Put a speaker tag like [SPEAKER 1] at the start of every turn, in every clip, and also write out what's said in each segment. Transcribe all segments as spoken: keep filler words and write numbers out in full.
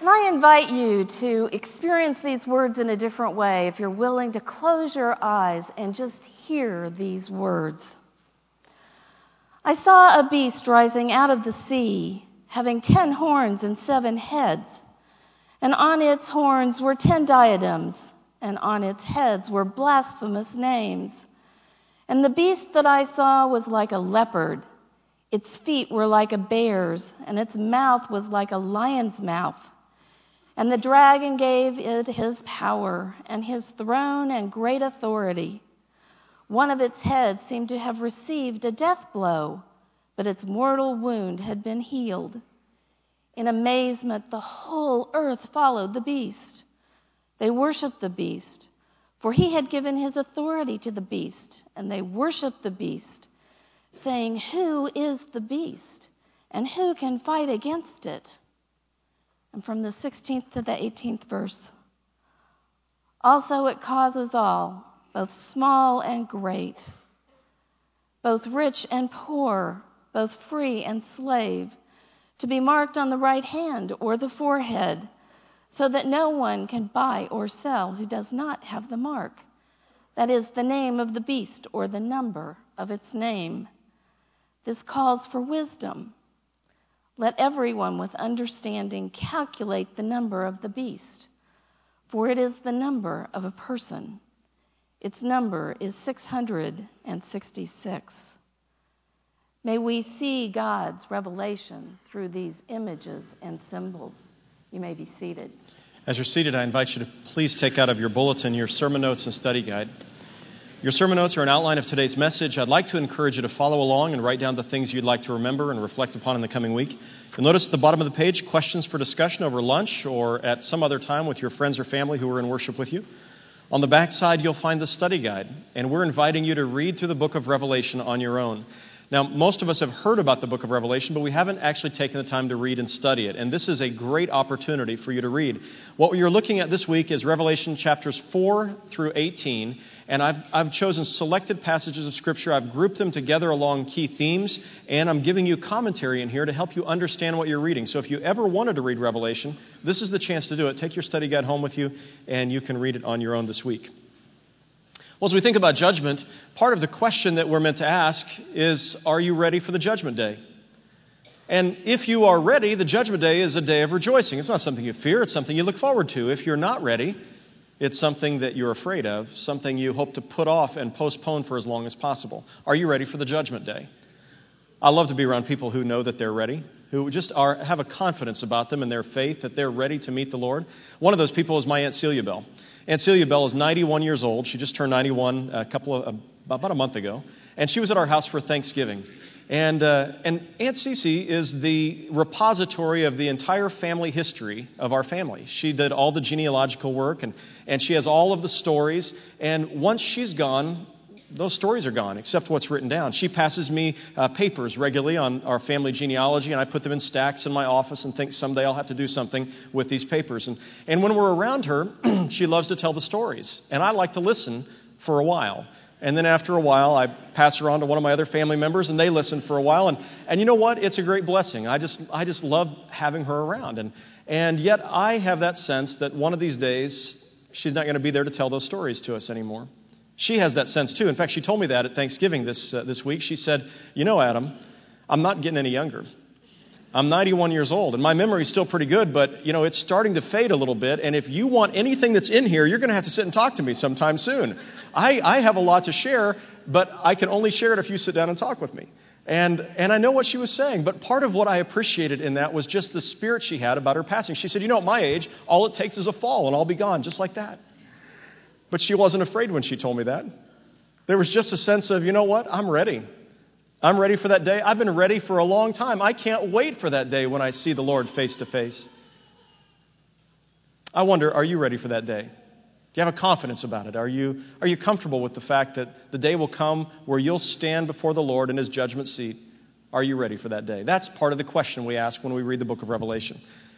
[SPEAKER 1] And I invite you to experience these words in a different way if you're willing to close your eyes and just hear these words. I saw a beast rising out of the sea, having ten horns and seven heads, and on its horns were ten diadems, and on its heads were blasphemous names. And the beast that I saw was like a leopard. Its feet were like a bear's, and its mouth was like a lion's mouth. And the dragon gave it his power and his throne and great authority. One of its heads seemed to have received a death blow, but its mortal wound had been healed. In amazement, the whole earth followed the beast. They worshiped the beast, for he had given his authority to the beast, and they worshiped the beast, saying, "Who is the beast, and who can fight against it?" And from the sixteenth to the eighteenth verse. Also it causes all, both small and great, both rich and poor, both free and slave, to be marked on the right hand or the forehead, so that no one can buy or sell who does not have the mark, that is, the name of the beast or the number of its name. This calls for wisdom. Let everyone with understanding calculate the number of the beast, for it is the number of a person. Its number is six hundred sixty-six. May we see God's revelation through these images and symbols. You may be seated.
[SPEAKER 2] As you're seated, I invite you to please take out of your bulletin your sermon notes and study guide. Your sermon notes are an outline of today's message. I'd like to encourage you to follow along and write down the things you'd like to remember and reflect upon in the coming week. You'll notice at the bottom of the page questions for discussion over lunch or at some other time with your friends or family who are in worship with you. On the back side, you'll find the study guide, and we're inviting you to read through the book of Revelation on your own. Now, most of us have heard about the book of Revelation, but we haven't actually taken the time to read and study it. And this is a great opportunity for you to read. What you're looking at this week is Revelation chapters four through eighteen. And I've, I've chosen selected passages of Scripture. I've grouped them together along key themes. And I'm giving you commentary in here to help you understand what you're reading. So if you ever wanted to read Revelation, this is the chance to do it. Take your study guide home with you, and you can read it on your own this week. Well, as we think about judgment, part of the question that we're meant to ask is, are you ready for the judgment day? And if you are ready, the judgment day is a day of rejoicing. It's not something you fear, it's something you look forward to. If you're not ready, it's something that you're afraid of, something you hope to put off and postpone for as long as possible. Are you ready for the judgment day? I love to be around people who know that they're ready, who just are have a confidence about them and their faith that they're ready to meet the Lord. One of those people is my Aunt Celia Bell. Aunt Celia Bell is ninety-one years old. She just turned ninety-one a couple of, about a month ago. And she was at our house for Thanksgiving. And, uh, and Aunt Cece is the repository of the entire family history of our family. She did all the genealogical work, and, and she has all of the stories. And once she's gone, those stories are gone, except what's written down. She passes me uh, papers regularly on our family genealogy, and I put them in stacks in my office and think someday I'll have to do something with these papers. And, and when we're around her, she loves to tell the stories. And I like to listen for a while. And then after a while, I pass her on to one of my other family members, and they listen for a while. And, and you know what? It's a great blessing. I just I just love having her around. And, and yet I have that sense that one of these days, she's not going to be there to tell those stories to us anymore. She has that sense too. In fact, she told me that at Thanksgiving this uh, this week. She said, you know, Adam, I'm not getting any younger. I'm ninety-one years old, and my memory's still pretty good, but, you know, it's starting to fade a little bit, and if you want anything that's in here, you're going to have to sit and talk to me sometime soon. I, I have a lot to share, but I can only share it if you sit down and talk with me. And and I know what she was saying, but part of what I appreciated in that was just the spirit she had about her passing. She said, you know, at my age, all it takes is a fall, and I'll be gone, just like that. But she wasn't afraid when she told me that. There was just a sense of, you know what, I'm ready. I'm ready for that day. I've been ready for a long time. I can't wait for that day when I see the Lord face to face. I wonder, are you ready for that day? Do you have a confidence about it? Are you, are you comfortable with the fact that the day will come where you'll stand before the Lord in His judgment seat? Are you ready for that day? That's part of the question we ask when we read the book of Revelation.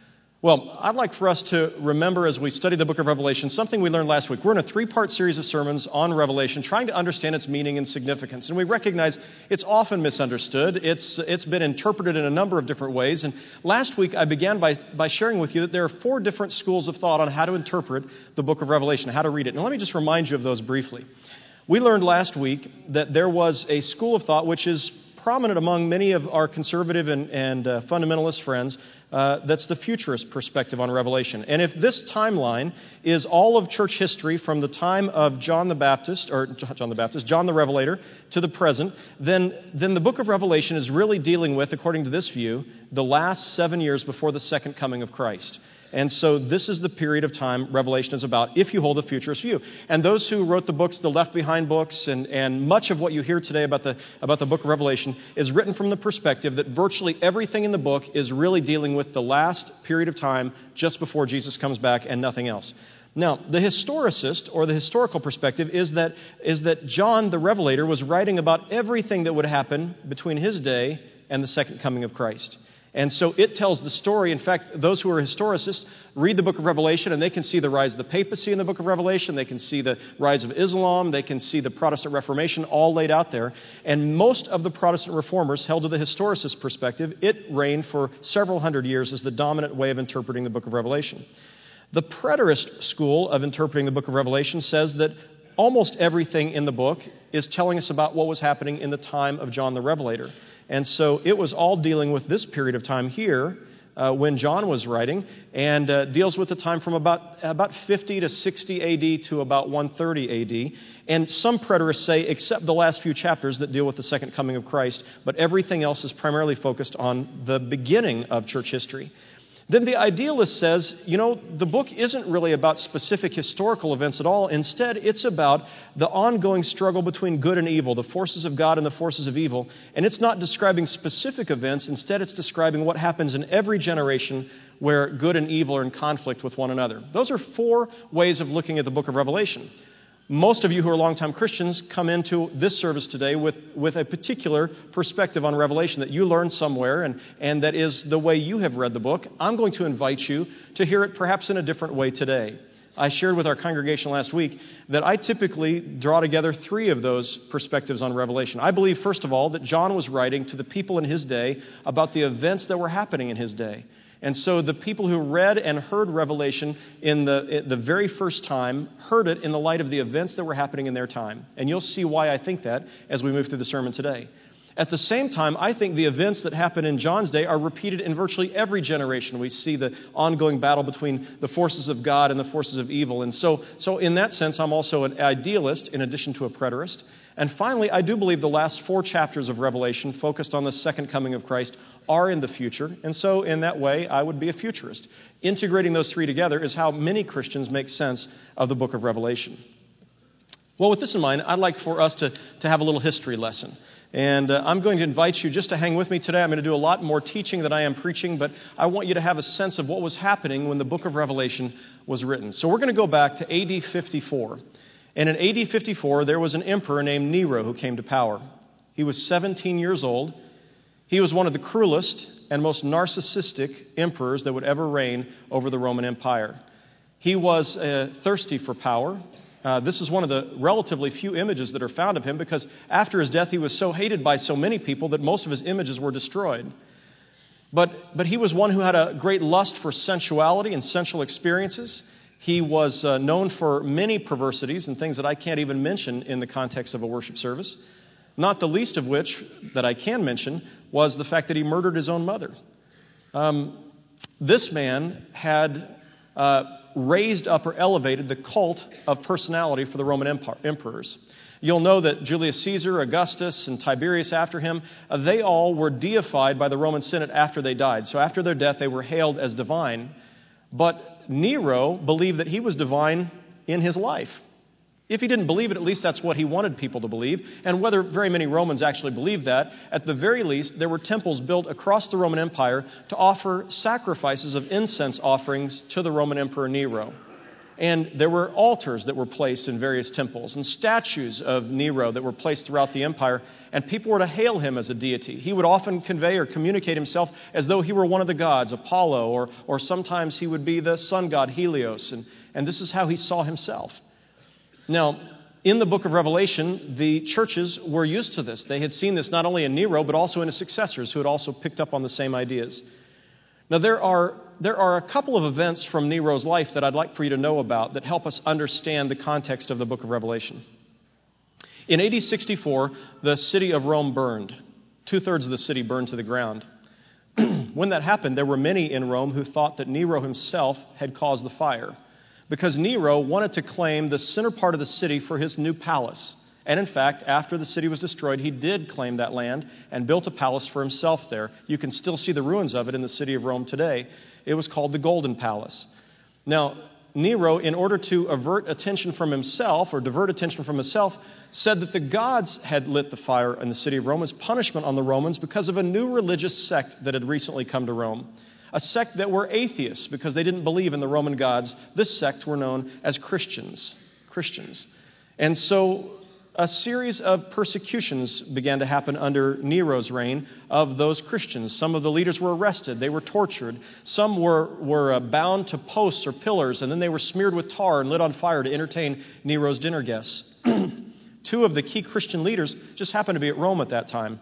[SPEAKER 2] Well, I'd like for us to remember as we study the book of Revelation something we learned last week. We're in a three-part series of sermons on Revelation, trying to understand its meaning and significance. And we recognize it's often misunderstood. It's, it's been interpreted in a number of different ways. And last week I began by, by sharing with you that there are four different schools of thought on how to interpret the book of Revelation, how to read it. And let me just remind you of those briefly. We learned last week that there was a school of thought which is prominent among many of our conservative and, and uh, fundamentalist friends. Uh, that's the futurist perspective on Revelation. And if this timeline is all of church history from the time of John the Baptist, or John the Baptist, John the Revelator, to the present, then, then the book of Revelation is really dealing with, according to this view, the last seven years before the second coming of Christ. And so this is the period of time Revelation is about, if you hold a futurist view. And those who wrote the books, the Left Behind books, and, and much of what you hear today about the, about the book of Revelation is written from the perspective that virtually everything in the book is really dealing with the last period of time just before Jesus comes back and nothing else. Now, the historicist, or the historical perspective, is that, is that John the Revelator was writing about everything that would happen between his day and the second coming of Christ. And so it tells the story. In fact, those who are historicists read the book of Revelation and they can see the rise of the papacy in the book of Revelation. They can see the rise of Islam. They can see the Protestant Reformation all laid out there. And most of the Protestant reformers held to the historicist perspective. It reigned for several hundred years as the dominant way of interpreting the book of Revelation. The preterist school of interpreting the book of Revelation says that almost everything in the book is telling us about what was happening in the time of John the Revelator. And so it was all dealing with this period of time here uh, when John was writing, and uh, deals with the time from about, about fifty to sixty A D to about one thirty A D. And some preterists say, except the last few chapters that deal with the second coming of Christ, but everything else is primarily focused on the beginning of church history. Then the idealist says, you know, the book isn't really about specific historical events at all. Instead, it's about the ongoing struggle between good and evil, the forces of God and the forces of evil. And it's not describing specific events. Instead, it's describing what happens in every generation where good and evil are in conflict with one another. Those are four ways of looking at the book of Revelation. Most of you who are longtime Christians come into this service today with, with a particular perspective on Revelation that you learned somewhere, and, and that is the way you have read the book. I'm going to invite you to hear it perhaps in a different way today. I shared with our congregation last week that I typically draw together three of those perspectives on Revelation. I believe, first of all, that John was writing to the people in his day about the events that were happening in his day. And so the people who read and heard Revelation in the, the very first time heard it in the light of the events that were happening in their time. And you'll see why I think that as we move through the sermon today. At the same time, I think the events that happened in John's day are repeated in virtually every generation. We see the ongoing battle between the forces of God and the forces of evil. And so, so in that sense, I'm also an idealist in addition to a preterist. And finally, I do believe the last four chapters of Revelation focused on the second coming of Christ are in the future. And so in that way, I would be a futurist. Integrating those three together is how many Christians make sense of the book of Revelation. Well, with this in mind, I'd like for us to, to have a little history lesson. And uh, I'm going to invite you just to hang with me today. I'm going to do a lot more teaching than I am preaching, but I want you to have a sense of what was happening when the book of Revelation was written. So we're going to go back to A D fifty-four. And in A D fifty-four, there was an emperor named Nero who came to power. He was seventeen years old. He was one of the cruelest and most narcissistic emperors that would ever reign over the Roman Empire. He was uh, thirsty for power. Uh, this is one of the relatively few images that are found of him because after his death, he was so hated by so many people that most of his images were destroyed. But, but he was one who had a great lust for sensuality and sensual experiences. He was uh, known for many perversities and things that I can't even mention in the context of a worship service. Not the least of which, that I can mention, was the fact that he murdered his own mother. Um, this man had uh, raised up or elevated the cult of personality for the Roman empire, emperors. You'll know that Julius Caesar, Augustus, and Tiberius after him, uh, they all were deified by the Roman Senate after they died. So after their death, they were hailed as divine. But Nero believed that he was divine in his life. If he didn't believe it, at least that's what he wanted people to believe. And whether very many Romans actually believed that, at the very least, there were temples built across the Roman Empire to offer sacrifices of incense offerings to the Roman Emperor Nero. And there were altars that were placed in various temples and statues of Nero that were placed throughout the empire, and people were to hail him as a deity. He would often convey or communicate himself as though he were one of the gods, Apollo, or, or sometimes he would be the sun god Helios, and, and this is how he saw himself. Now, in the book of Revelation, the churches were used to this. They had seen this not only in Nero, but also in his successors, who had also picked up on the same ideas. Now, there are there are a couple of events from Nero's life that I'd like for you to know about that help us understand the context of the book of Revelation. In A D sixty-four, the city of Rome burned. Two-thirds of the city burned to the ground. When that happened, there were many in Rome who thought that Nero himself had caused the fire, because Nero wanted to claim the center part of the city for his new palace. And in fact, after the city was destroyed, he did claim that land and built a palace for himself there. You can still see the ruins of it in the city of Rome today. It was called the Golden Palace. Now, Nero, in order to avert attention from himself, or divert attention from himself, said that the gods had lit the fire in the city of Rome as punishment on the Romans because of a new religious sect that had recently come to Rome. A sect that were atheists because they didn't believe in the Roman gods. This sect were known as Christians. Christians. And so a series of persecutions began to happen under Nero's reign of those Christians. Some of the leaders were arrested. They were tortured. Some were, were uh, bound to posts or pillars, and then they were smeared with tar and lit on fire to entertain Nero's dinner guests. Two of the key Christian leaders just happened to be at Rome at that time.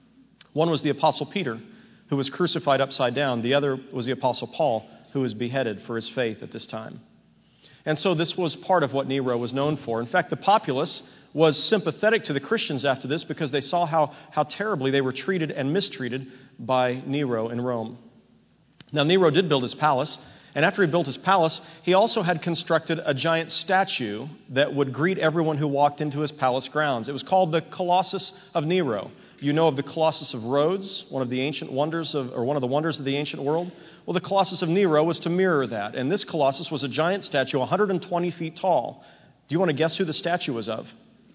[SPEAKER 2] One was the Apostle Peter, who was crucified upside down. The other was the Apostle Paul, who was beheaded for his faith at this time. And so this was part of what Nero was known for. In fact, the populace was sympathetic to the Christians after this because they saw how, how terribly they were treated and mistreated by Nero in Rome. Now, Nero did build his palace, and after he built his palace, he also had constructed a giant statue that would greet everyone who walked into his palace grounds. It was called the Colossus of Nero. You know of the Colossus of Rhodes, one of the ancient wonders of, or one of the wonders of the ancient world? Well, the Colossus of Nero was to mirror that. And this Colossus was a giant statue, one hundred twenty feet tall. Do you want to guess who the statue was of?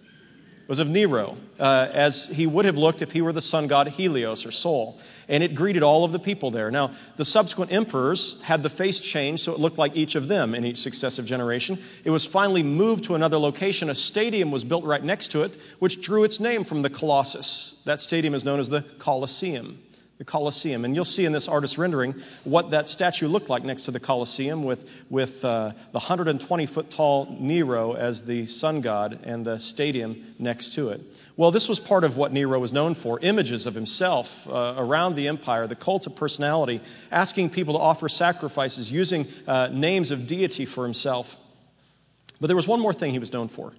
[SPEAKER 2] It was of Nero, uh, as he would have looked if he were the sun god Helios or Sol. And it greeted all of the people there. Now, the subsequent emperors had the face changed so it looked like each of them in each successive generation. It was finally moved to another location. A stadium was built right next to it, which drew its name from the Colossus. That stadium is known as the Colosseum. The Colosseum. And you'll see in this artist's rendering what that statue looked like next to the Colosseum with, with uh, the one hundred twenty foot tall Nero as the sun god and the stadium next to it. Well, this was part of what Nero was known for, images of himself uh, around the empire, the cult of personality, asking people to offer sacrifices, using uh, names of deity for himself. But there was one more thing he was known for.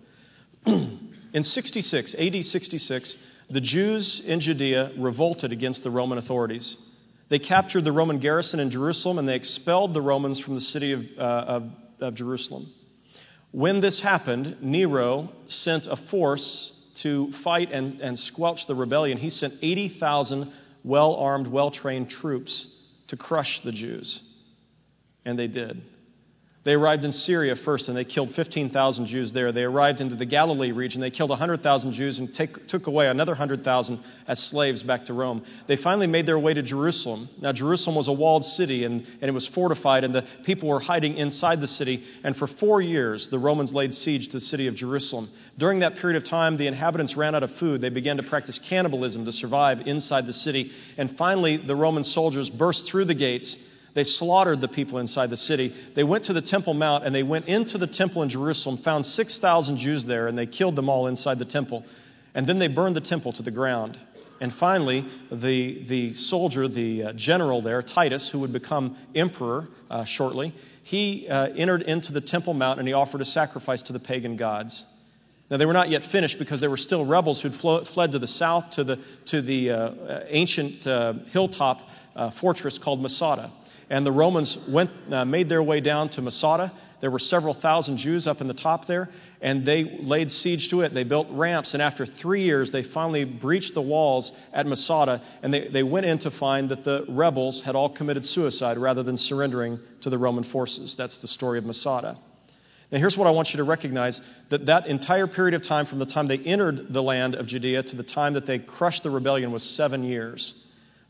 [SPEAKER 2] In sixty-six, A D sixty-six, the Jews in Judea revolted against the Roman authorities. They captured the Roman garrison in Jerusalem, and they expelled the Romans from the city of, uh, of, of Jerusalem. When this happened, Nero sent a force to fight and, and squelch the rebellion. He sent eighty thousand well-armed, well-trained troops to crush the Jews. And they did. They arrived in Syria first, and they killed fifteen thousand Jews there. They arrived into the Galilee region. They killed one hundred thousand Jews and take, took away another one hundred thousand as slaves back to Rome. They finally made their way to Jerusalem. Now, Jerusalem was a walled city, and, and it was fortified, and the people were hiding inside the city. And for four years, the Romans laid siege to the city of Jerusalem. During that period of time, the inhabitants ran out of food. They began to practice cannibalism to survive inside the city. And finally, the Roman soldiers burst through the gates. They slaughtered the people inside the city. They went to the Temple Mount, and they went into the temple in Jerusalem, found six thousand Jews there, and they killed them all inside the temple. And then they burned the temple to the ground. And finally, the, the soldier, the uh, general there, Titus, who would become emperor uh, shortly, he uh, entered into the Temple Mount, and he offered a sacrifice to the pagan gods. Now, they were not yet finished because there were still rebels who'd flo- fled to the south to the, to the uh, ancient uh, hilltop uh, fortress called Masada. And the Romans went, uh, made their way down to Masada. There were several thousand Jews up in the top there, and they laid siege to it. They built ramps, and after three years, they finally breached the walls at Masada, and they, they went in to find that the rebels had all committed suicide rather than surrendering to the Roman forces. That's the story of Masada. Now, here's what I want you to recognize, that that entire period of time from the time they entered the land of Judea to the time that they crushed the rebellion was seven years.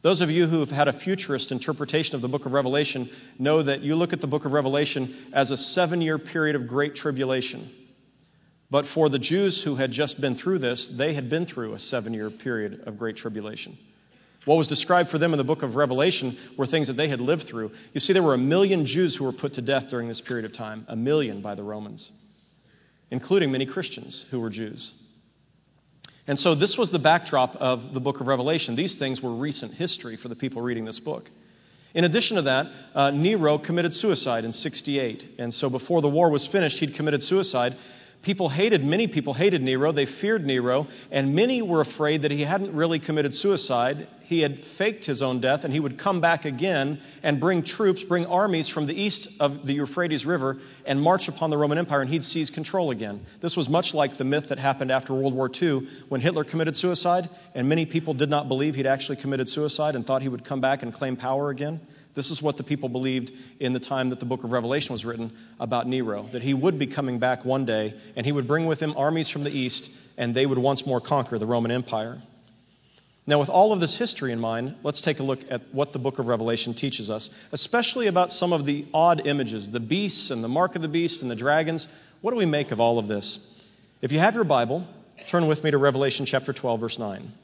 [SPEAKER 2] Those of you who have had a futurist interpretation of the book of Revelation know that you look at the book of Revelation as a seven-year period of great tribulation. But for the Jews who had just been through this, they had been through a seven-year period of great tribulation. What was described for them in the book of Revelation were things that they had lived through. You see, there were a million Jews who were put to death during this period of time, a million by the Romans, including many Christians who were Jews. And so this was the backdrop of the book of Revelation. These things were recent history for the people reading this book. In addition to that, uh, Nero committed suicide in sixty-eight. And so before the war was finished, he'd committed suicide. People hated, many people hated Nero. They feared Nero. And many were afraid that he hadn't really committed suicide. He had faked his own death, and he would come back again and bring troops, bring armies from the east of the Euphrates River and march upon the Roman Empire, and he'd seize control again. This was much like the myth that happened after World War Two when Hitler committed suicide, and many people did not believe he'd actually committed suicide and thought he would come back and claim power again. This is what the people believed in the time that the book of Revelation was written about Nero, that he would be coming back one day, and he would bring with him armies from the east, and they would once more conquer the Roman Empire. Now, with all of this history in mind, let's take a look at what the book of Revelation teaches us, especially about some of the odd images, the beasts and the mark of the beast and the dragons. What do we make of all of this? If you have your Bible, turn with me to Revelation chapter twelve, verse nine.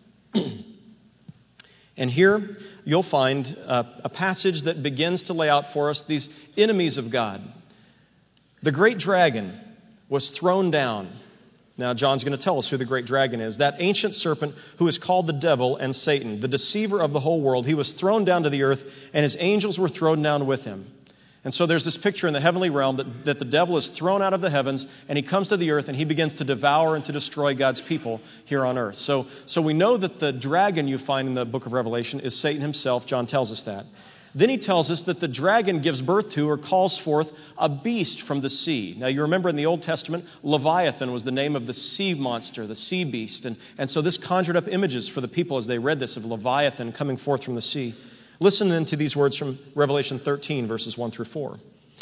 [SPEAKER 2] And here you'll find a, a passage that begins to lay out for us these enemies of God. The great dragon was thrown down. Now, John's going to tell us who the great dragon is. That ancient serpent who is called the devil and Satan, the deceiver of the whole world. He was thrown down to the earth, and his angels were thrown down with him. And so there's this picture in the heavenly realm that, that the devil is thrown out of the heavens, and he comes to the earth, and he begins to devour and to destroy God's people here on earth. So, so we know that the dragon you find in the book of Revelation is Satan himself. John tells us that. Then he tells us that the dragon gives birth to or calls forth a beast from the sea. Now, you remember in the Old Testament, Leviathan was the name of the sea monster, the sea beast. And, and so this conjured up images for the people as they read this of Leviathan coming forth from the sea. Listen then to these words from Revelation thirteen, verses one through four.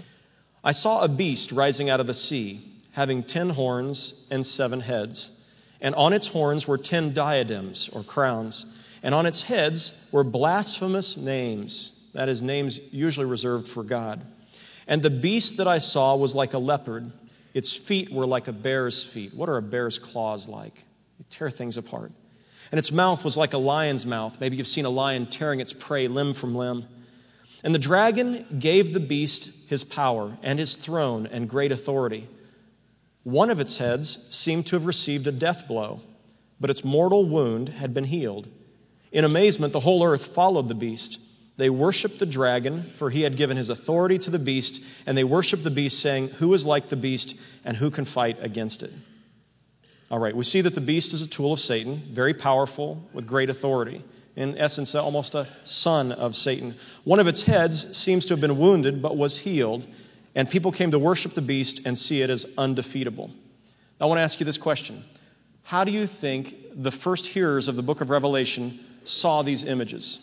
[SPEAKER 2] I saw a beast rising out of the sea, having ten horns and seven heads. And on its horns were ten diadems, or crowns. And on its heads were blasphemous names. That is, names usually reserved for God. And the beast that I saw was like a leopard. Its feet were like a bear's feet. What are a bear's claws like? They tear things apart. And its mouth was like a lion's mouth. Maybe you've seen a lion tearing its prey limb from limb. And the dragon gave the beast his power and his throne and great authority. One of its heads seemed to have received a death blow, but its mortal wound had been healed. In amazement, the whole earth followed the beast. They worshiped the dragon, for he had given his authority to the beast, and they worshiped the beast, saying, "Who is like the beast, and who can fight against it?" All right, we see that the beast is a tool of Satan, very powerful, with great authority. In essence, almost a son of Satan. One of its heads seems to have been wounded, but was healed, and people came to worship the beast and see it as undefeatable. Now, I want to ask you this question. How do you think the first hearers of the book of Revelation saw these images?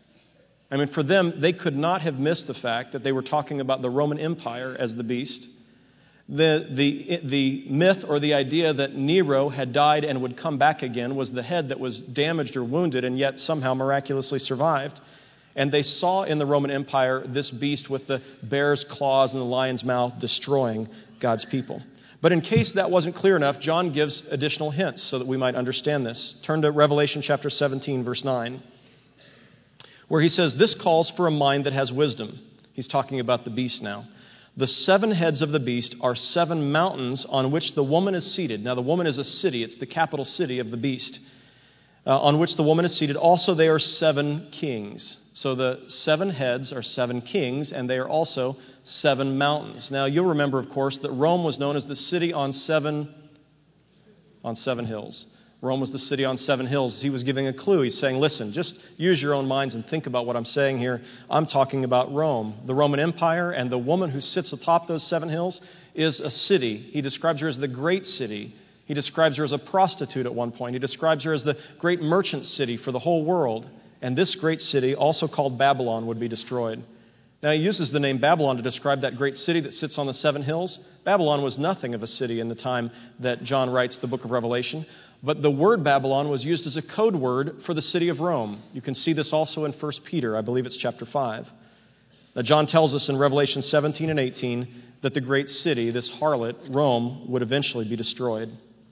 [SPEAKER 2] I mean, for them, they could not have missed the fact that they were talking about the Roman Empire as the beast. The, the, the myth or the idea that Nero had died and would come back again was the head that was damaged or wounded and yet somehow miraculously survived. And they saw in the Roman Empire this beast with the bear's claws and the lion's mouth destroying God's people. But in case that wasn't clear enough, John gives additional hints so that we might understand this. Turn to Revelation chapter seventeen, verse nine, where he says, "This calls for a mind that has wisdom." He's talking about the beast now. "The seven heads of the beast are seven mountains on which the woman is seated." Now, the woman is a city. It's the capital city of the beast, uh, on which the woman is seated. Also, they are seven kings. So the seven heads are seven kings, and they are also seven mountains. Now, you'll remember, of course, that Rome was known as the city on seven, on seven hills. Rome was the city on seven hills. He was giving a clue. He's saying, listen, just use your own minds and think about what I'm saying here. I'm talking about Rome, the Roman Empire, and the woman who sits atop those seven hills is a city. He describes her as the great city. He describes her as a prostitute at one point. He describes her as the great merchant city for the whole world. And this great city, also called Babylon, would be destroyed. Now, he uses the name Babylon to describe that great city that sits on the seven hills. Babylon was nothing of a city in the time that John writes the book of Revelation, but the word Babylon was used as a code word for the city of Rome. You can see this also in First Peter, I believe it's chapter five. Now, John tells us in Revelation seventeen and eighteen that the great city, this harlot, Rome, would eventually be destroyed.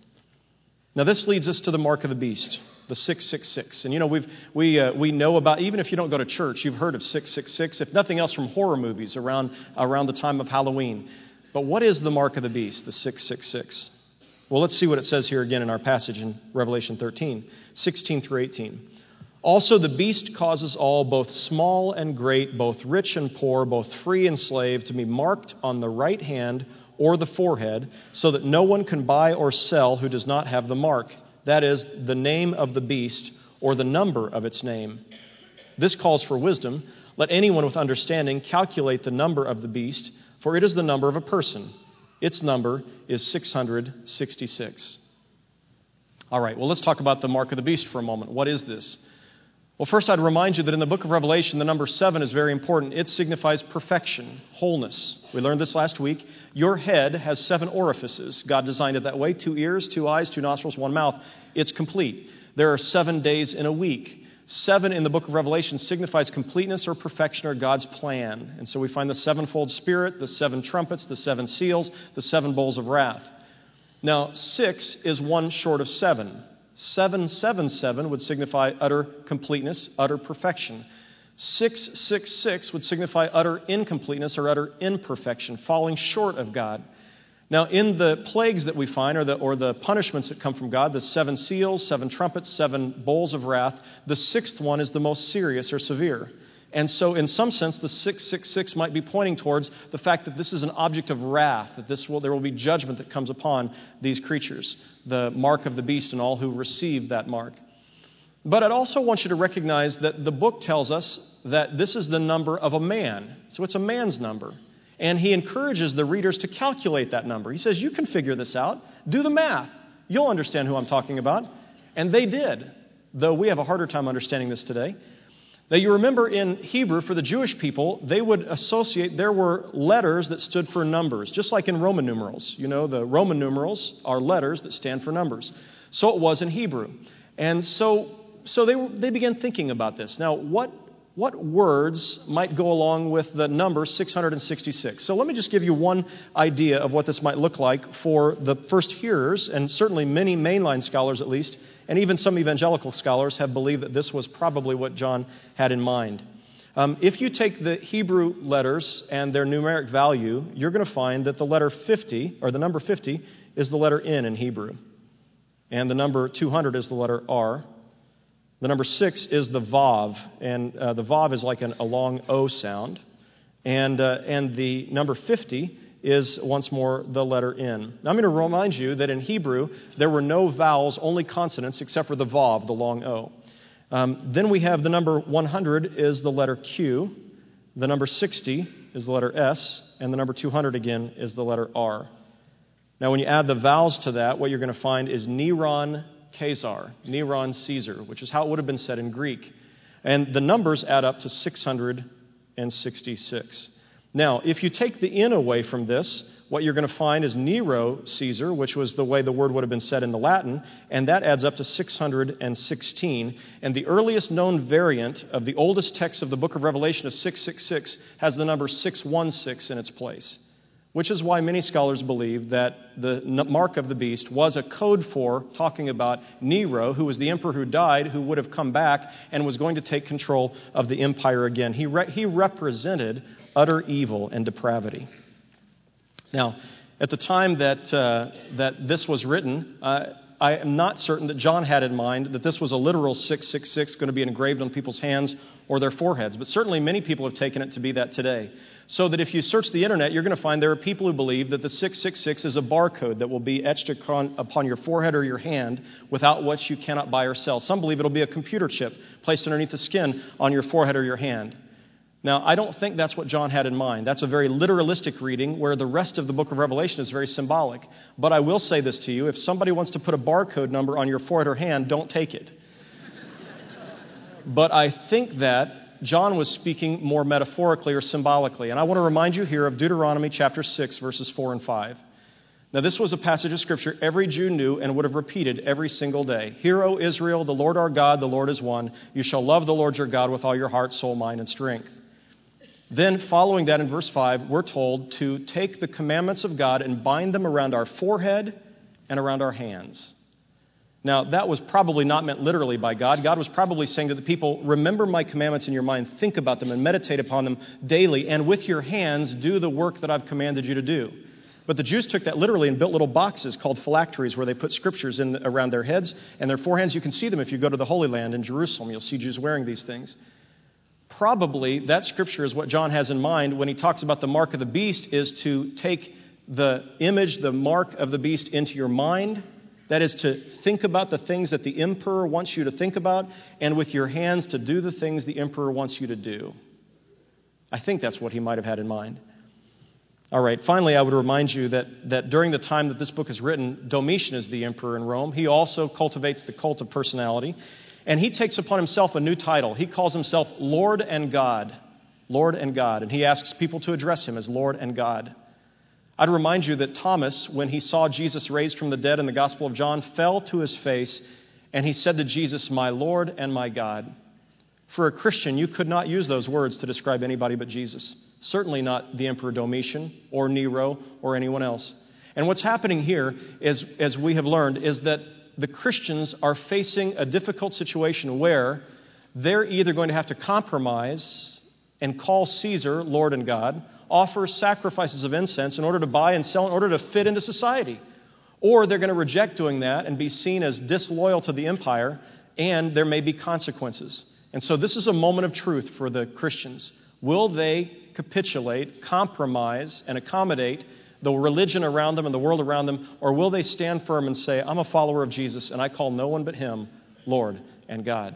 [SPEAKER 2] Now, this leads us to the mark of the beast, the six six six. And you know, we've, we uh, we know about, even if you don't go to church, you've heard of six six six, if nothing else from horror movies around, around the time of Halloween. But what is the mark of the beast, the six six six? Well, let's see what it says here again in our passage in Revelation thirteen, sixteen through eighteen. Also the beast causes all, both small and great, both rich and poor, both free and slave, to be marked on the right hand or the forehead, so that no one can buy or sell who does not have the mark, that is, the name of the beast or the number of its name. This calls for wisdom. Let anyone with understanding calculate the number of the beast, for it is the number of a person. Its number is six hundred sixty-six. All right, well, let's talk about the mark of the beast for a moment. What is this? Well, first, I'd remind you that in the book of Revelation, the number seven is very important. It signifies perfection, wholeness. We learned this last week. Your head has seven orifices. God designed it that way. Two ears, two eyes, two nostrils, one mouth. It's complete. There are seven days in a week. Seven in the book of Revelation signifies completeness or perfection or God's plan. And so we find the sevenfold Spirit, the seven trumpets, the seven seals, the seven bowls of wrath. Now, six is one short of seven. Seven, seven, seven would signify utter completeness, utter perfection. Six, six, six would signify utter incompleteness or utter imperfection, falling short of God. Now, in the plagues that we find, or the, or the punishments that come from God, the seven seals, seven trumpets, seven bowls of wrath, the sixth one is the most serious or severe. And so, in some sense, the six six six might be pointing towards the fact that this is an object of wrath, that this will, there will be judgment that comes upon these creatures, the mark of the beast and all who receive that mark. But I'd also want you to recognize that the book tells us that this is the number of a man. So it's a man's number. And he encourages the readers to calculate that number. He says, you can figure this out. Do the math. You'll understand who I'm talking about. And they did, though we have a harder time understanding this today. Now, you remember in Hebrew, for the Jewish people, they would associate, there were letters that stood for numbers, just like in Roman numerals. You know, the Roman numerals are letters that stand for numbers. So it was in Hebrew. And so so they they began thinking about this. Now, what what words might go along with the number six hundred sixty-six? So let me just give you one idea of what this might look like for the first hearers, and certainly many mainline scholars at least, and even some evangelical scholars have believed that this was probably what John had in mind. Um, if you take the Hebrew letters and their numeric value, you're going to find that the letter fifty, or the number fifty, is the letter N in Hebrew. And the number two hundred is the letter R. The number six is the Vav, and uh, the Vav is like an, a long O sound. And, uh, and the number fifty is once more the letter N. Now, I'm going to remind you that in Hebrew, there were no vowels, only consonants, except for the Vav, the long O. Um, then we have the number one hundred is the letter Q. The number sixty is the letter S. And the number two hundred, again, is the letter R. Now, when you add the vowels to that, what you're going to find is Neron Caesar, Neron Caesar, which is how it would have been said in Greek. And the numbers add up to six hundred sixty-six. Now, if you take the N away from this, what you're going to find is Nero Caesar, which was the way the word would have been said in the Latin, and that adds up to six hundred sixteen. And the earliest known variant of the oldest text of the book of Revelation of six six six has the number six one six in its place, which is why many scholars believe that the mark of the beast was a code for talking about Nero, who was the emperor who died, who would have come back and was going to take control of the empire again. He, re- he represented utter evil and depravity. Now, at the time that, uh, that this was written, uh, I am not certain that John had in mind that this was a literal six six six going to be engraved on people's hands or their foreheads, but certainly many people have taken it to be that today. So that if you search the internet, you're going to find there are people who believe that the six six six is a barcode that will be etched upon your forehead or your hand without which you cannot buy or sell. Some believe it'll be a computer chip placed underneath the skin on your forehead or your hand. Now, I don't think that's what John had in mind. That's a very literalistic reading where the rest of the book of Revelation is very symbolic. But I will say this to you. If somebody wants to put a barcode number on your forehead or hand, don't take it. But I think that John was speaking more metaphorically or symbolically. And I want to remind you here of Deuteronomy chapter six, verses four and five. Now, this was a passage of Scripture every Jew knew and would have repeated every single day. Hear, O Israel, the Lord our God, the Lord is one. You shall love the Lord your God with all your heart, soul, mind, and strength. Then, following that in verse five, we're told to take the commandments of God and bind them around our forehead and around our hands. Now, that was probably not meant literally by God. God was probably saying to the people, remember my commandments in your mind, think about them, and meditate upon them daily, and with your hands do the work that I've commanded you to do. But the Jews took that literally and built little boxes called phylacteries where they put scriptures in around their heads and their foreheads. You can see them if you go to the Holy Land in Jerusalem. You'll see Jews wearing these things. Probably that scripture is what John has in mind when he talks about the mark of the beast, is to take the image, the mark of the beast into your mind. That is to think about the things that the emperor wants you to think about, and with your hands to do the things the emperor wants you to do. I think that's what he might have had in mind. All right, finally, I would remind you that, that during the time that this book is written, Domitian is the emperor in Rome. He also cultivates the cult of personality, and he takes upon himself a new title. He calls himself Lord and God. Lord and God. And he asks people to address him as Lord and God. I'd remind you that Thomas, when he saw Jesus raised from the dead in the Gospel of John, fell to his face, and he said to Jesus, my Lord and my God. For a Christian, you could not use those words to describe anybody but Jesus. Certainly not the Emperor Domitian or Nero or anyone else. And what's happening here, is, as we have learned, is that the Christians are facing a difficult situation where they're either going to have to compromise and call Caesar Lord and God, offer sacrifices of incense in order to buy and sell in order to fit into society, or they're going to reject doing that and be seen as disloyal to the empire, and there may be consequences. And so this is a moment of truth for the Christians. Will they capitulate, compromise, and accommodate the religion around them and the world around them, or will they stand firm and say, I'm a follower of Jesus, and I call no one but him Lord and God?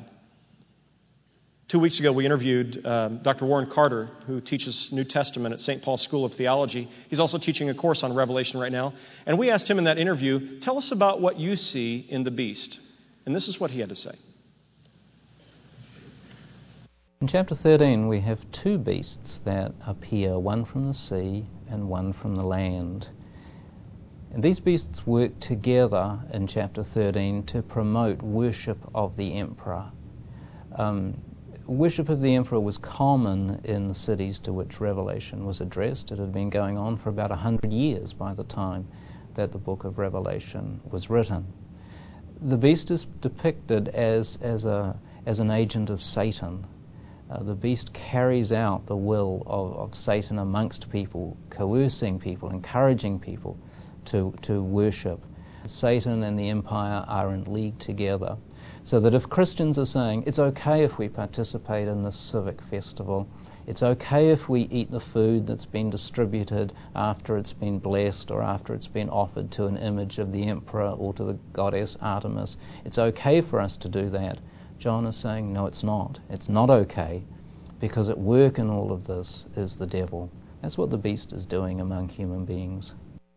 [SPEAKER 2] Two weeks ago, we interviewed um, Doctor Warren Carter, who teaches New Testament at Saint Paul's School of Theology. He's also teaching a course on Revelation right now. And we asked him in that interview, tell us about what you see in the beast. And this is what he had to say.
[SPEAKER 3] In chapter thirteen, we have two beasts that appear, one from the sea and one from the land. And these beasts work together in chapter thirteen to promote worship of the emperor. Um, worship of the emperor was common in the cities to which Revelation was addressed. It had been going on for about a hundred years by the time that the book of Revelation was written. The beast is depicted as, as, a, as an agent of Satan. Uh, the beast carries out the will of, of Satan amongst people, coercing people, encouraging people to, to worship. Satan and the empire are in league together, so that if Christians are saying, it's okay if we participate in this civic festival, it's okay if we eat the food that's been distributed after it's been blessed or after it's been offered to an image of the emperor or to the goddess Artemis, it's okay for us to do that. John is saying, no, it's not. It's not okay, because at work in all of this is the devil. That's what the beast is doing among human beings.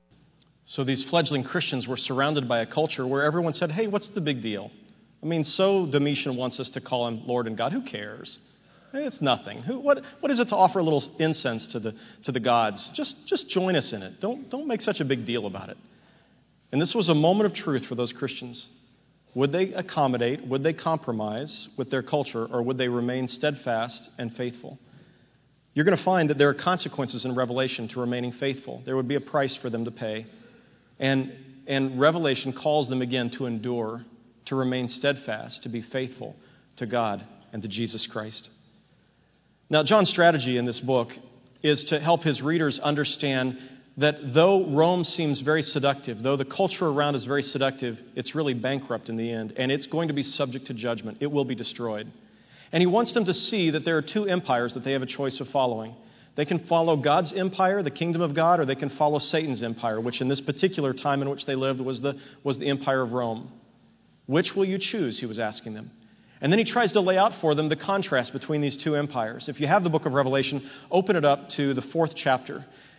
[SPEAKER 2] So these fledgling Christians were surrounded by a culture where everyone said, hey, what's the big deal? I mean, so Domitian wants us to call him Lord and God. Who cares? It's nothing. Who, what, what is it to offer a little incense to the, to the gods? Just, just join us in it. Don't, don't make such a big deal about it. And this was a moment of truth for those Christians. Would they accommodate, would they compromise with their culture, or would they remain steadfast and faithful? You're going to find that there are consequences in Revelation to remaining faithful. There would be a price for them to pay. And, and Revelation calls them again to endure, to remain steadfast, to be faithful to God and to Jesus Christ. Now, John's strategy in this book is to help his readers understand that though Rome seems very seductive, though the culture around is very seductive, it's really bankrupt in the end, and it's going to be subject to judgment. It will be destroyed. And he wants them to see that there are two empires that they have a choice of following. They can follow God's empire, the kingdom of God, or they can follow Satan's empire, which in this particular time in which they lived was the, was the empire of Rome. Which will you choose, he was asking them. And then he tries to lay out for them the contrast between these two empires. If you have the book of Revelation, open it up to the fourth chapter.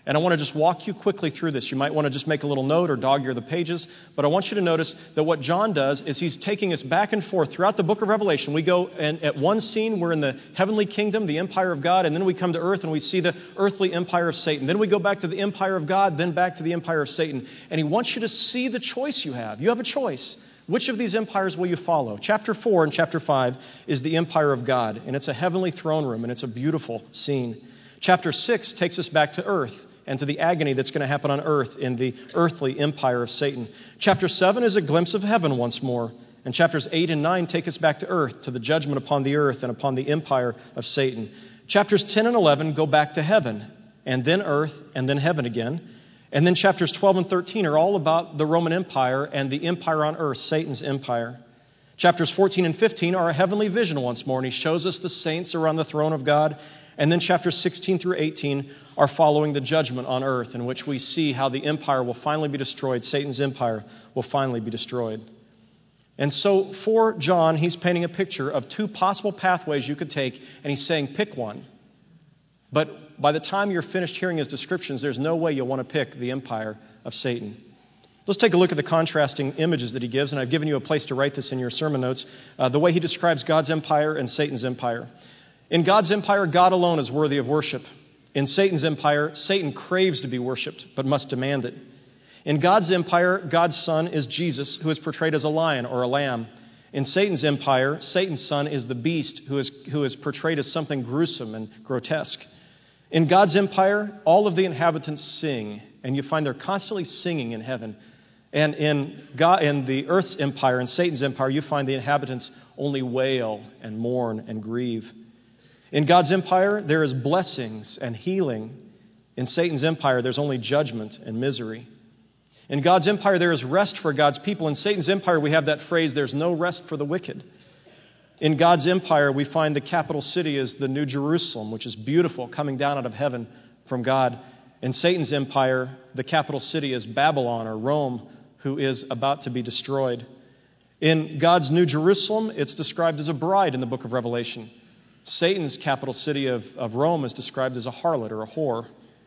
[SPEAKER 2] And I want to just walk you quickly through this. You might want to just make a little note or dog-ear the pages. But I want you to notice that what John does is he's taking us back and forth throughout the book of Revelation. We go, and at one scene, we're in the heavenly kingdom, the empire of God. And then we come to earth and we see the earthly empire of Satan. Then we go back to the empire of God, then back to the empire of Satan. And he wants you to see the choice you have. You have a choice. Which of these empires will you follow? Chapter four and chapter five is the empire of God. And it's a heavenly throne room, and it's a beautiful scene. Chapter six takes us back to earth and to the agony that's going to happen on earth in the earthly empire of Satan. Chapter seven is a glimpse of heaven once more. And chapters eight and nine take us back to earth, to the judgment upon the earth and upon the empire of Satan. Chapters ten and eleven go back to heaven, and then earth, and then heaven again. And then chapters twelve and thirteen are all about the Roman Empire and the empire on earth, Satan's empire. Chapters fourteen and fifteen are a heavenly vision once more, and he shows us the saints around the throne of God. And then chapters sixteen through eighteen are following the judgment on earth, in which we see how the empire will finally be destroyed. Satan's empire will finally be destroyed. And so for John, he's painting a picture of two possible pathways you could take, and he's saying, pick one. But by the time you're finished hearing his descriptions, there's no way you'll want to pick the empire of Satan. Let's take a look at the contrasting images that he gives, and I've given you a place to write this in your sermon notes, uh, the way he describes God's empire and Satan's empire. In God's empire, God alone is worthy of worship. In Satan's empire, Satan craves to be worshiped, but must demand it. In God's empire, God's son is Jesus, who is portrayed as a lion or a lamb. In Satan's empire, Satan's son is the beast, who is, who is portrayed as something gruesome and grotesque. In God's empire, all of the inhabitants sing, and you find they're constantly singing in heaven. And in, God, in the earth's empire, in Satan's empire, you find the inhabitants only wail and mourn and grieve. In God's empire, there is blessings and healing. In Satan's empire, there's only judgment and misery. In God's empire, there is rest for God's people. In Satan's empire, we have that phrase, there's no rest for the wicked. In God's empire, we find the capital city is the New Jerusalem, which is beautiful, coming down out of heaven from God. In Satan's empire, the capital city is Babylon or Rome, who is about to be destroyed. In God's New Jerusalem, it's described as a bride in the book of Revelation. Satan's capital city of, of Rome is described as a harlot or a whore.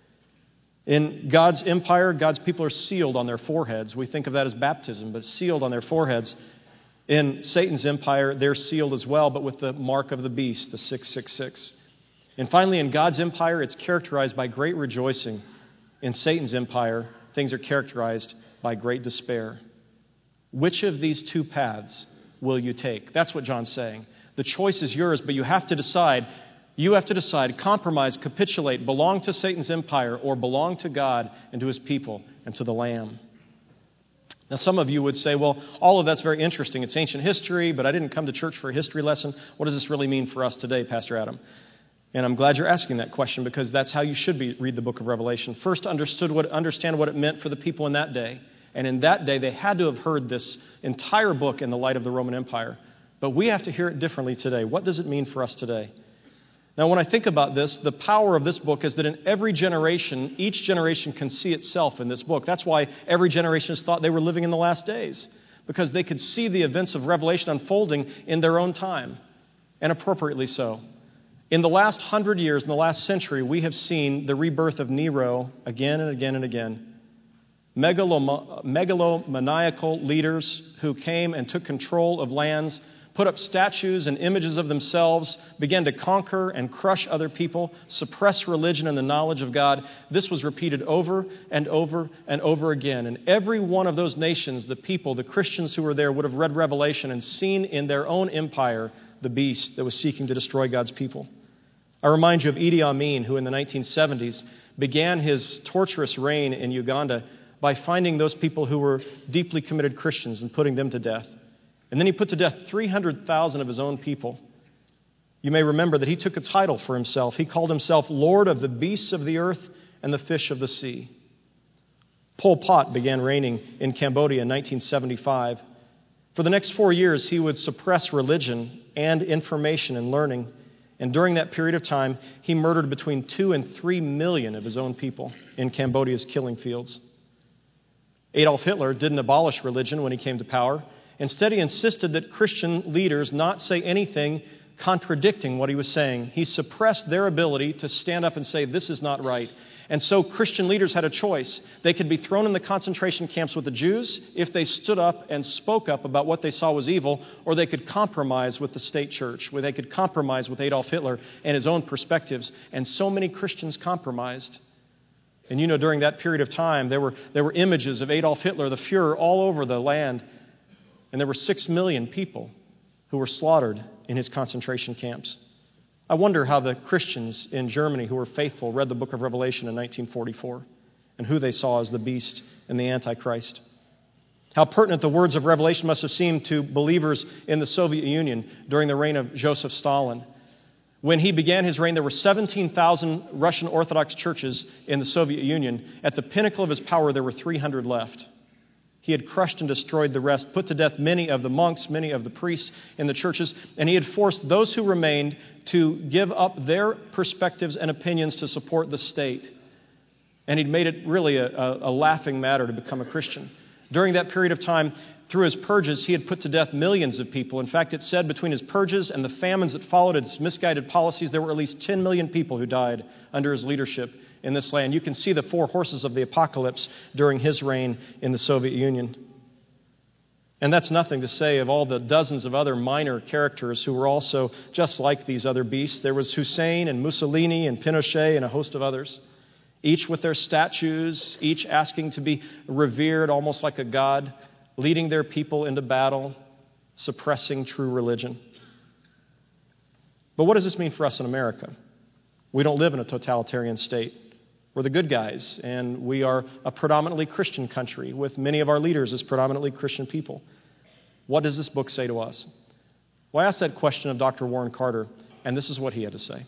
[SPEAKER 2] In God's empire, God's people are sealed on their foreheads. We think of that as baptism, but sealed on their foreheads. In Satan's empire, they're sealed as well, but with the mark of the beast, the six six six. And finally, in God's empire, it's characterized by great rejoicing. In Satan's empire, things are characterized by great despair. Which of these two paths will you take? That's what John's saying. The choice is yours, but you have to decide. You have to decide, compromise, capitulate, belong to Satan's empire, or belong to God and to his people and to the Lamb. Now, some of you would say, well, all of that's very interesting. It's ancient history, but I didn't come to church for a history lesson. What does this really mean for us today, Pastor Adam? And I'm glad you're asking that question, because that's how you should be, read the book of Revelation. First, understood what, understand what it meant for the people in that day. And in that day, they had to have heard this entire book in the light of the Roman Empire. But we have to hear it differently today. What does it mean for us today? Now, when I think about this, the power of this book is that in every generation, each generation can see itself in this book. That's why every generation has thought they were living in the last days, because they could see the events of Revelation unfolding in their own time, and appropriately so. In the last hundred years, in the last century, we have seen the rebirth of Nero again and again and again. Megalom- megalomaniacal leaders who came and took control of lands, put up statues and images of themselves, began to conquer and crush other people, suppress religion and the knowledge of God. This was repeated over and over and over again. And every one of those nations, the people, the Christians who were there, would have read Revelation and seen in their own empire the beast that was seeking to destroy God's people. I remind you of Idi Amin, who in the nineteen seventies began his torturous reign in Uganda by finding those people who were deeply committed Christians and putting them to death. And then he put to death three hundred thousand of his own people. You may remember that he took a title for himself. He called himself Lord of the beasts of the earth and the fish of the sea. Pol Pot began reigning in Cambodia in nineteen seventy-five. For the next four years, he would suppress religion and information and learning. And during that period of time, he murdered between two and three million of his own people in Cambodia's killing fields. Adolf Hitler didn't abolish religion when he came to power. Instead, he insisted that Christian leaders not say anything contradicting what he was saying. He suppressed their ability to stand up and say, this is not right. And so Christian leaders had a choice. They could be thrown in the concentration camps with the Jews if they stood up and spoke up about what they saw was evil, or they could compromise with the state church, where they could compromise with Adolf Hitler and his own perspectives. And so many Christians compromised. And you know, during that period of time, there were, there were images of Adolf Hitler, the Fuhrer, all over the land. And there were six million people who were slaughtered in his concentration camps. I wonder how the Christians in Germany who were faithful read the book of Revelation in nineteen forty-four and who they saw as the beast and the Antichrist. How pertinent the words of Revelation must have seemed to believers in the Soviet Union during the reign of Joseph Stalin. When he began his reign, there were seventeen thousand Russian Orthodox churches in the Soviet Union. At the pinnacle of his power, there were three hundred left. He had crushed and destroyed the rest, put to death many of the monks, many of the priests in the churches, and he had forced those who remained to give up their perspectives and opinions to support the state. And he'd made it really a, a, a laughing matter to become a Christian. During that period of time, through his purges, he had put to death millions of people. In fact, it said between his purges and the famines that followed his misguided policies, there were at least ten million people who died under his leadership in this land. You can see the four horses of the apocalypse during his reign in the Soviet Union. And that's nothing to say of all the dozens of other minor characters who were also just like these other beasts. There was Hussein and Mussolini and Pinochet and a host of others, each with their statues, each asking to be revered almost like a god, leading their people into battle, suppressing true religion. But what does this mean for us in America? We don't live in a totalitarian state. We're the good guys, and we are a predominantly Christian country with many of our leaders as predominantly Christian people. What does this book say to us? Well, I asked that question of Doctor Warren Carter, and this is what he had to say.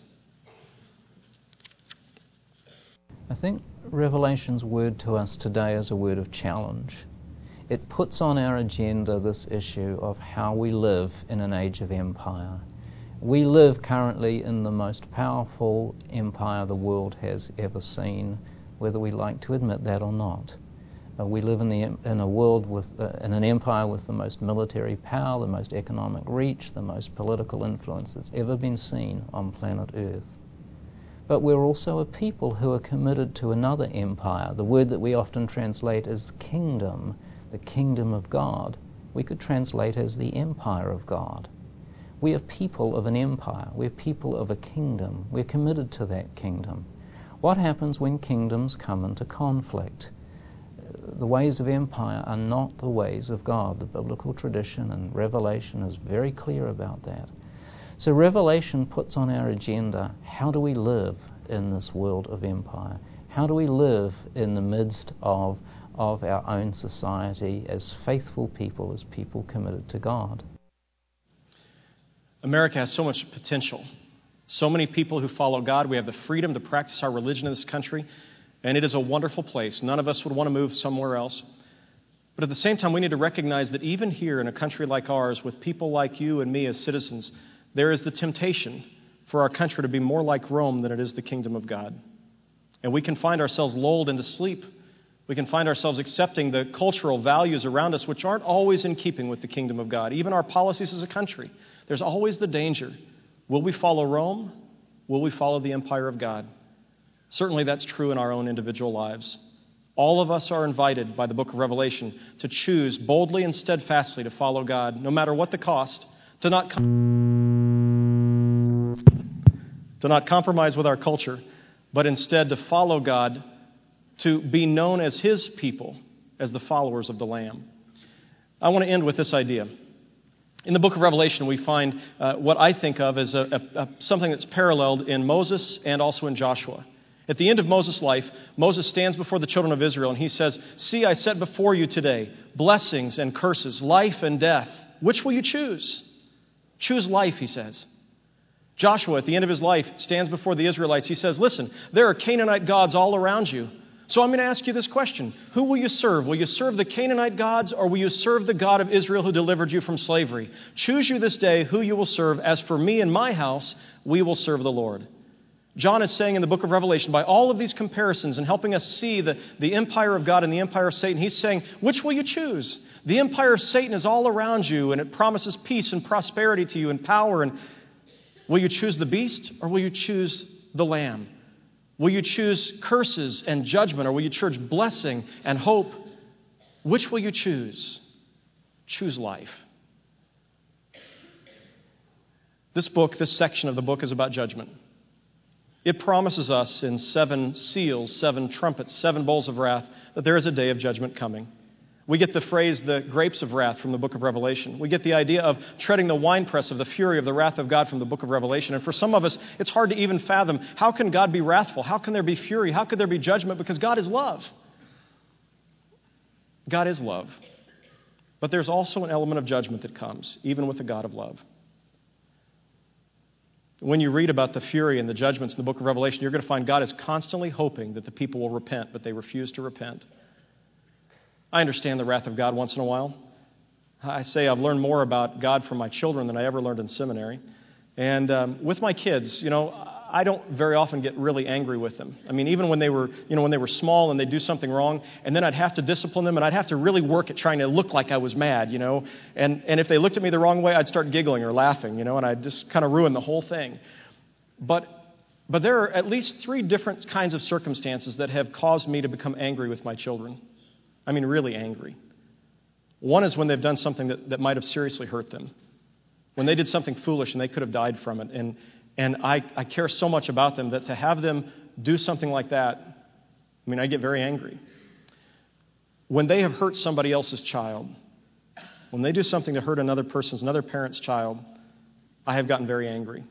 [SPEAKER 3] I think Revelation's word to us today is a word of challenge. It puts on our agenda this issue of how we live in an age of empire. We live currently in the most powerful empire the world has ever seen, whether we like to admit that or not. Uh, we live in, the, in a world with, uh, in an empire with the most military power, the most economic reach, the most political influence that's ever been seen on planet Earth. But we're also a people who are committed to another empire. The word that we often translate as kingdom, the kingdom of God, we could translate as the empire of God. We are people of an empire. We're people of a kingdom. We're committed to that kingdom. What happens when kingdoms come into conflict? The ways of empire are not the ways of God. The biblical tradition and Revelation is very clear about that. So Revelation puts on our agenda, how do we live in this world of empire? How do we live in the midst of, of our own society as faithful people, as people committed to God?
[SPEAKER 2] America has so much potential. So many people who follow God. We have the freedom to practice our religion in this country, and it is a wonderful place. None of us would want to move somewhere else. But at the same time, we need to recognize that even here in a country like ours, with people like you and me as citizens, there is the temptation for our country to be more like Rome than it is the kingdom of God. And we can find ourselves lulled into sleep. We can find ourselves accepting the cultural values around us, which aren't always in keeping with the kingdom of God, even our policies as a country. There's always the danger. Will we follow Rome? Will we follow the empire of God? Certainly that's true in our own individual lives. All of us are invited by the book of Revelation to choose boldly and steadfastly to follow God, no matter what the cost, to not, com- to not compromise with our culture, but instead to follow God, to be known as His people, as the followers of the Lamb. I want to end with this idea. In the book of Revelation, we find uh, what I think of as a, a, a, something that's paralleled in Moses and also in Joshua. At the end of Moses' life, Moses stands before the children of Israel and he says, "See, I set before you today blessings and curses, life and death. Which will you choose?" Choose life, he says. Joshua, at the end of his life, stands before the Israelites. He says, "Listen, there are Canaanite gods all around you. So I'm going to ask you this question. Who will you serve? Will you serve the Canaanite gods, or will you serve the God of Israel who delivered you from slavery? Choose you this day who you will serve. As for me and my house, we will serve the Lord." John is saying in the book of Revelation, by all of these comparisons and helping us see the, the empire of God and the empire of Satan, he's saying, which will you choose? The empire of Satan is all around you, and it promises peace and prosperity to you and power. And will you choose the beast, or will you choose the Lamb? Will you choose curses and judgment, or will you choose blessing and hope? Which will you choose? Choose life. This book, this section of the book is about judgment. It promises us in seven seals, seven trumpets, seven bowls of wrath, that there is a day of judgment coming. We get the phrase, the grapes of wrath, from the book of Revelation. We get the idea of treading the winepress of the fury of the wrath of God from the book of Revelation. And for some of us, it's hard to even fathom, how can God be wrathful? How can there be fury? How could there be judgment? Because God is love. God is love. But there's also an element of judgment that comes, even with the God of love. When you read about the fury and the judgments in the book of Revelation, you're going to find God is constantly hoping that the people will repent, but they refuse to repent. I understand the wrath of God once in a while. I say I've learned more about God from my children than I ever learned in seminary. And um, with my kids, you know, I don't very often get really angry with them. I mean, even when they were, you know, when they were small and they'd do something wrong, and then I'd have to discipline them, and I'd have to really work at trying to look like I was mad, you know. And, and if they looked at me the wrong way, I'd start giggling or laughing, you know, and I'd just kind of ruin the whole thing. But but there are at least three different kinds of circumstances that have caused me to become angry with my children. I mean, really angry. One is when they've done something that, that might have seriously hurt them. When they did something foolish and they could have died from it. And and I, I care so much about them that to have them do something like that, I mean, I get very angry. When they have hurt somebody else's child, when they do something to hurt another person's, another parent's child, I have gotten very angry.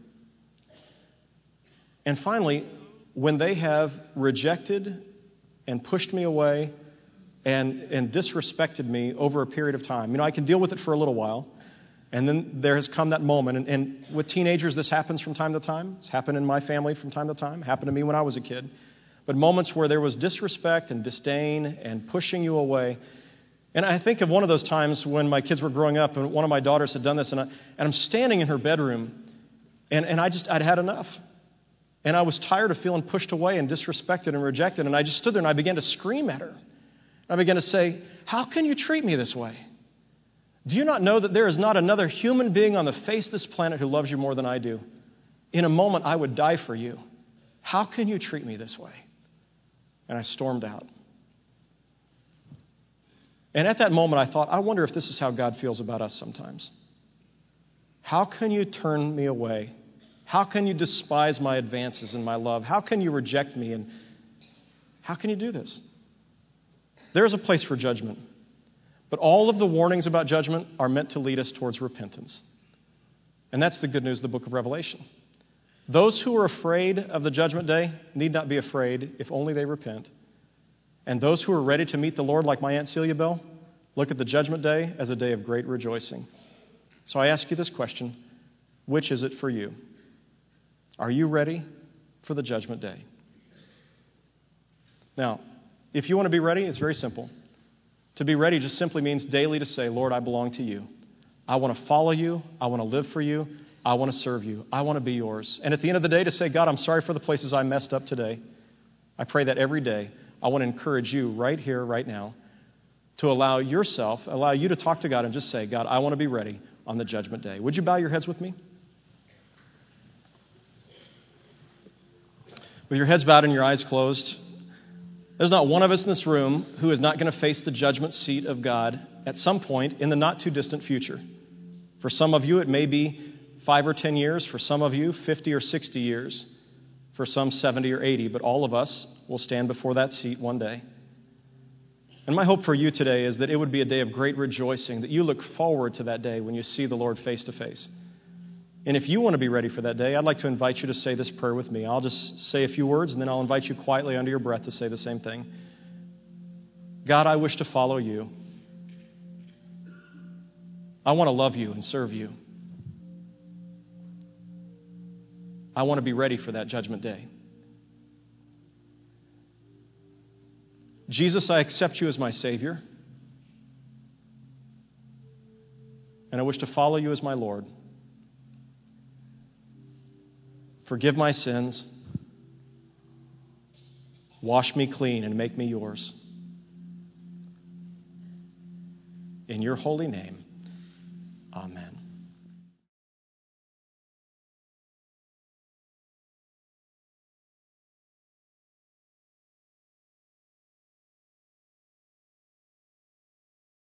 [SPEAKER 2] And finally, when they have rejected and pushed me away and, and disrespected me over a period of time. You know, I can deal with it for a little while, and then there has come that moment. And, and with teenagers, this happens from time to time. It's happened in my family from time to time. It happened to me when I was a kid. But moments where there was disrespect and disdain and pushing you away. And I think of one of those times when my kids were growing up, and one of my daughters had done this, and, I, and I'm standing in her bedroom, and, and I just, I'd had enough. And I was tired of feeling pushed away and disrespected and rejected, and I just stood there and I began to scream at her. I began to say, how can you treat me this way? Do you not know that there is not another human being on the face of this planet who loves you more than I do? In a moment, I would die for you. How can you treat me this way? And I stormed out. And at that moment, I thought, I wonder if this is how God feels about us sometimes. How can you turn me away? How can you despise my advances and my love? How can you reject me? And how can you do this? There is a place for judgment. But all of the warnings about judgment are meant to lead us towards repentance. And that's the good news of the book of Revelation. Those who are afraid of the judgment day need not be afraid if only they repent. And those who are ready to meet the Lord, like my Aunt Celia Bell, look at the judgment day as a day of great rejoicing. So I ask you this question: which is it for you? Are you ready for the judgment day? Now, if you want to be ready, it's very simple. To be ready just simply means daily to say, Lord, I belong to you. I want to follow you. I want to live for you. I want to serve you. I want to be yours. And at the end of the day to say, God, I'm sorry for the places I messed up today. I pray that every day. I want to encourage you right here, right now, to allow yourself, allow you to talk to God and just say, God, I want to be ready on the judgment day. Would you bow your heads with me? With your heads bowed and your eyes closed, there's not one of us in this room who is not going to face the judgment seat of God at some point in the not-too-distant future. For some of you, it may be five or ten years. For some of you, fifty or sixty years. For some, seventy or eighty. But all of us will stand before that seat one day. And my hope for you today is that it would be a day of great rejoicing, that you look forward to that day when you see the Lord face to face. And if you want to be ready for that day, I'd like to invite you to say this prayer with me. I'll just say a few words, and then I'll invite you quietly under your breath to say the same thing. God, I wish to follow you. I want to love you and serve you. I want to be ready for that judgment day. Jesus, I accept you as my Savior. And I wish to follow you as my Lord. Forgive my sins. Wash me clean and make me yours. In your holy name, amen.